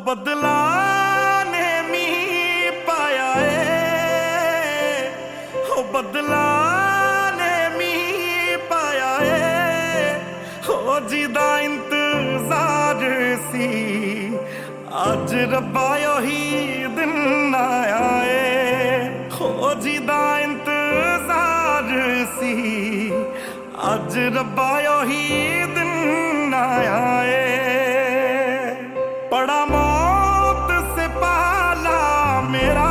बदला ने मी पाया है, हो बदला ने मी पाया है, हो जिदा इंतजार सी आज रब्बा ही दिन आया है, हो जिदा इंतजार सी आज रब्बा ही दिन आया है। पड़ा मौत से पाला मेरा,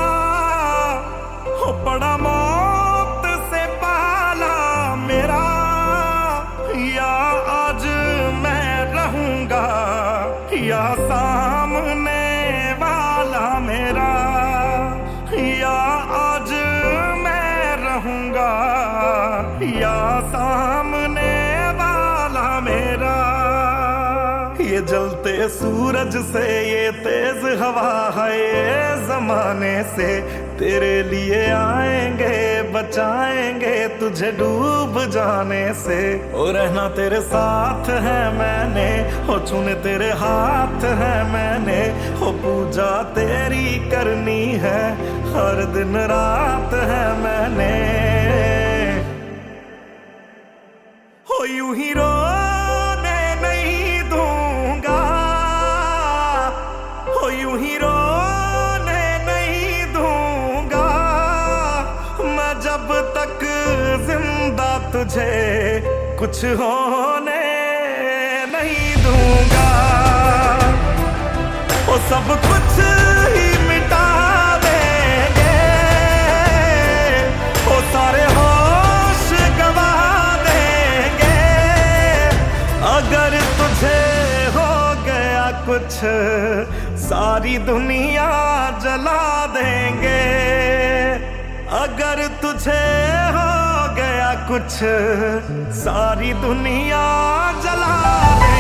हो पड़ा मौत से पाला मेरा, या आज मैं रहूंगा या सामने वाला मेरा, या आज मैं रहूंगा या सामने वाला मेरा। ये जलते सूरज से ये तेज हवा है ये जमाने से, तेरे लिए आएंगे बचाएंगे तुझे डूब जाने से। ओ रहना तेरे साथ है मैंने, हो चुने तेरे हाथ है मैंने, हो पूजा तेरी करनी है हर दिन रात है मैंने। हो यूं ही रोने नहीं दूंगा, हो यूं ही रोने नहीं दूंगा, मैं जब तक जिंदा तुझे कुछ होने नहीं दूंगा। वो सब कुछ ही मिटा देंगे, वो सारे होश गवा देंगे, अगर तुझे हो गया कुछ सारी दुनिया जला देंगे, अगर तुझे हो गया कुछ सारी दुनिया जला देंगे।